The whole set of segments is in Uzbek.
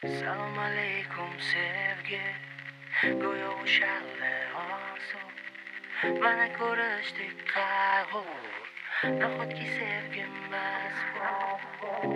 Salom alaykum sevgi, go'yo o'shaldi orzu. Mana ko'rishdik qayg'u, nahotki sevgimiz bu.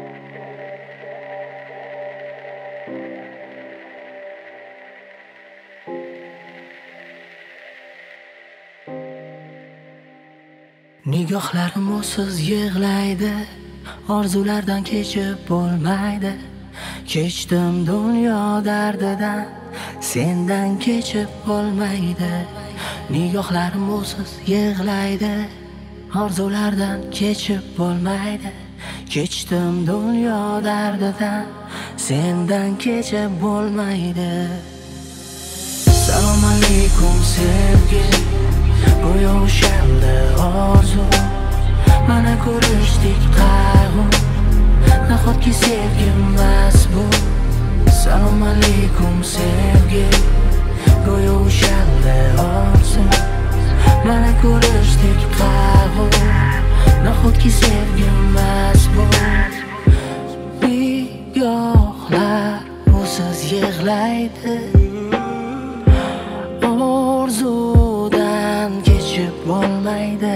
Nigohlarim o'siz yig'laydi, orzulardan kechib bo'lmaydi. Kechdim dunyo dardidan, sendan kechib bo'lmaydi. Nigohlarim o'siz yig'laydi, orzulardan kechib bo'lmaydi. Kechdim dunyo dardidan, sendan kechib bo'lmaydi. Salom alaykum sevgi, go'yo o'shaldi orzu. Mana ko'rishdik qayg'u, nahotki sevgimiz bu. Salom alaykum sevgi, go'yo o'shaldi orzu. Mana ko'rishdik qayg'u, nahotki sevgimiz bu. Nigohlar o'siz yig'laydi, orzudan kechib bo'lmaydi.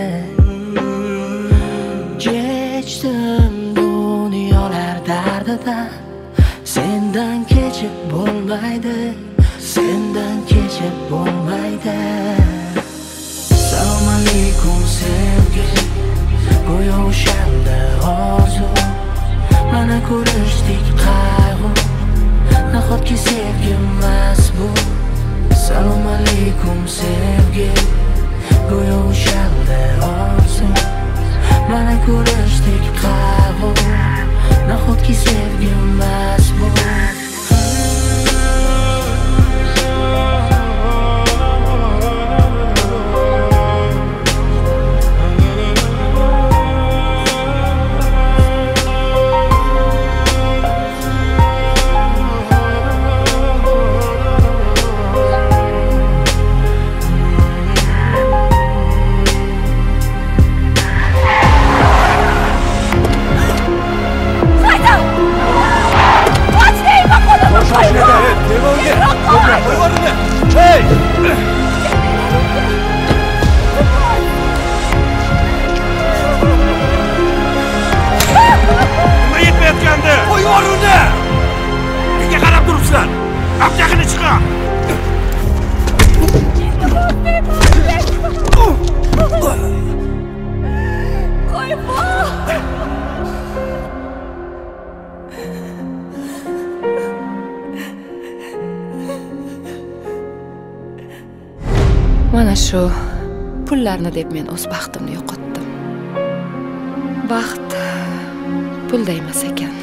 Kechdim dunyolar dardidan, sendan kechib bo'lmaydi. Sendan kechib bo'lmaydi. Salom alaykum sevgi, go'yo o'shaldi orzu. Mana ko'rishdik qayg'u, nahotki sevgimiz bu. Salom alaykum sevgi, go'yo o'shaldi orzu. Mana ko'rishdik qayg'u, nahotki sevgimiz bu. Mana shu pullarni deb men o'z baxtimni yo'qotdim. Baxt pulda emas ekan.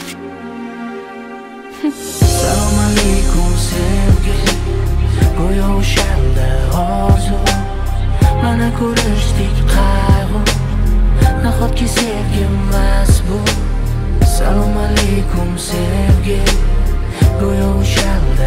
Salom alaykum sevgi, go'yo o'shaldi orzu. Mana ko'rishdik qayg'u, nahotki sevgimiz bu. Salom alaykum sevgi, go'yo o'shaldi